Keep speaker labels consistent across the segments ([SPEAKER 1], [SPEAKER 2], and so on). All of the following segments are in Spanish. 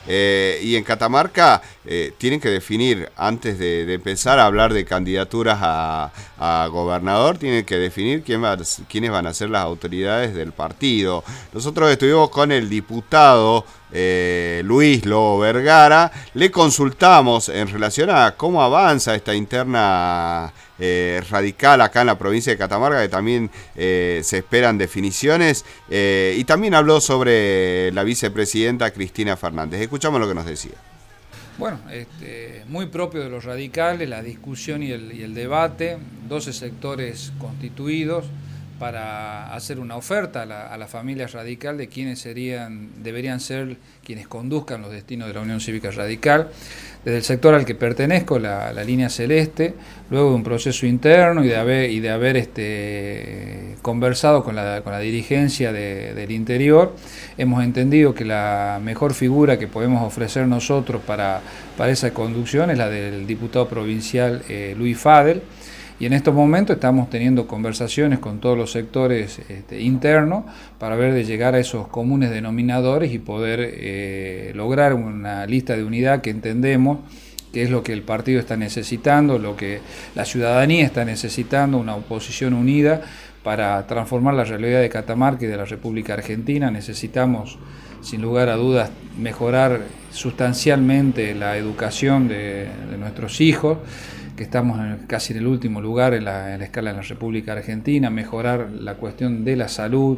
[SPEAKER 1] y en Catamarca tienen que definir, antes de empezar a hablar de candidaturas a gobernador, tienen que definir quiénes van a ser las autoridades del partido. Nosotros estuvimos con el diputado Luis Lobo Vergara, le consultamos en relación a cómo avanza esta interna radical acá en la provincia de Catamarca, que también se esperan definiciones, y también habló sobre la vicepresidenta Cristina Fernández. Escuchamos lo que nos decía.
[SPEAKER 2] Bueno, muy propio de los radicales, la discusión y el debate, 12 sectores constituidos para hacer una oferta a la familia radical de quienes deberían ser quienes conduzcan los destinos de la Unión Cívica Radical. Desde el sector al que pertenezco, la línea celeste, luego de un proceso interno y de haber conversado con la dirigencia del interior, hemos entendido que la mejor figura que podemos ofrecer nosotros para esa conducción es la del diputado provincial Luis Fadel. Y en estos momentos estamos teniendo conversaciones con todos los sectores internos para ver de llegar a esos comunes denominadores y poder lograr una lista de unidad que entendemos que es lo que el partido está necesitando, lo que la ciudadanía está necesitando, una oposición unida para transformar la realidad de Catamarca y de la República Argentina. Necesitamos, sin lugar a dudas, mejorar sustancialmente la educación de nuestros hijos, que estamos casi en el último lugar en la escala de la República Argentina, mejorar la cuestión de la salud.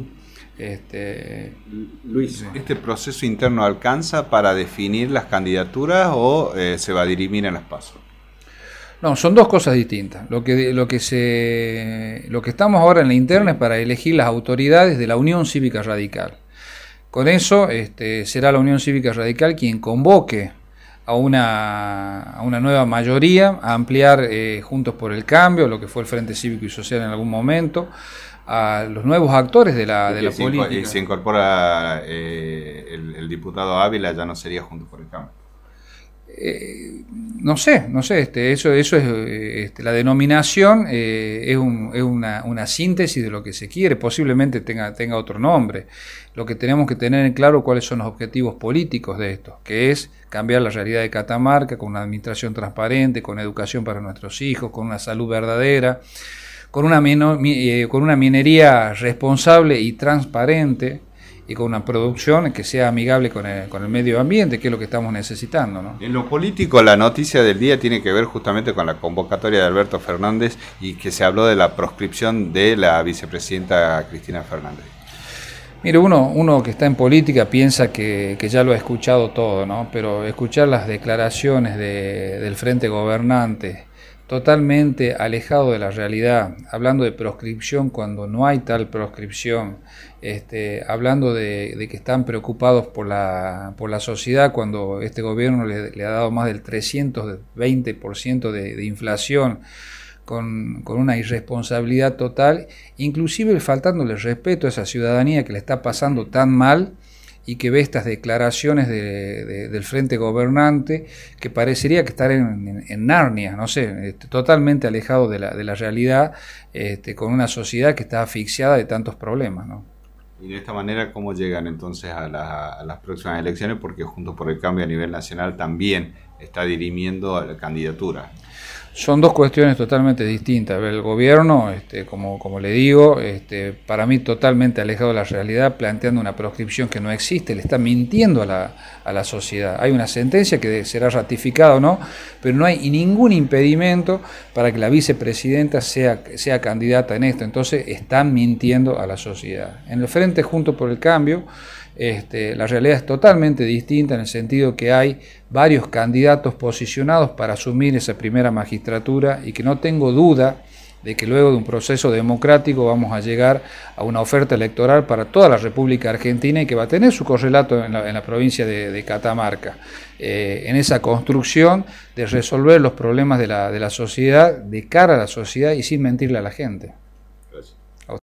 [SPEAKER 3] Luis, ¿este proceso interno alcanza para definir las candidaturas o se va a dirimir en las PASO?
[SPEAKER 2] No, son dos cosas distintas. Lo que estamos ahora en la interna es para elegir las autoridades de la Unión Cívica Radical. Con eso será la Unión Cívica Radical quien convoque a una nueva mayoría, a ampliar Juntos por el Cambio, lo que fue el Frente Cívico y Social en algún momento, a los nuevos actores de la política.
[SPEAKER 3] Y se incorpora el diputado Ávila, ya no sería Juntos por el Cambio.
[SPEAKER 2] No sé, eso es la denominación es una síntesis de lo que se quiere, posiblemente tenga otro nombre. Lo que tenemos que tener en claro cuáles son los objetivos políticos de esto, que es cambiar la realidad de Catamarca con una administración transparente, con educación para nuestros hijos, con una salud verdadera, con una minería responsable y transparente, y con una producción que sea amigable con el medio ambiente, que es lo que estamos necesitando, ¿no?
[SPEAKER 3] En lo político, la noticia del día tiene que ver justamente con la convocatoria de Alberto Fernández y que se habló de la proscripción de la vicepresidenta Cristina Fernández.
[SPEAKER 2] Mire, uno que está en política piensa que ya lo ha escuchado todo, ¿no? Pero escuchar las declaraciones del frente gobernante, totalmente alejado de la realidad, hablando de proscripción cuando no hay tal proscripción, hablando de que están preocupados por la sociedad cuando este gobierno le ha dado más del 320% de inflación, con una irresponsabilidad total, inclusive faltándole respeto a esa ciudadanía que le está pasando tan mal y que ve estas declaraciones del frente gobernante que parecería que estar en Narnia, no sé, totalmente alejado de la realidad, con una sociedad que está asfixiada de tantos problemas, ¿no?
[SPEAKER 3] Y de esta manera, ¿cómo llegan entonces a las próximas elecciones? Porque Juntos por el Cambio a nivel nacional también está dirimiendo la candidatura.
[SPEAKER 2] Son dos cuestiones totalmente distintas. El gobierno, como le digo, para mí totalmente alejado de la realidad, planteando una proscripción que no existe, le está mintiendo a la sociedad. Hay una sentencia que será ratificada o no, pero no hay ningún impedimento para que la vicepresidenta sea candidata en esto. Entonces están mintiendo a la sociedad. En el Frente Juntos por el Cambio, la realidad es totalmente distinta en el sentido que hay varios candidatos posicionados para asumir esa primera magistratura y que no tengo duda de que luego de un proceso democrático vamos a llegar a una oferta electoral para toda la República Argentina y que va a tener su correlato en la provincia de Catamarca, en esa construcción de resolver los problemas de la sociedad, de cara a la sociedad y sin mentirle a la gente.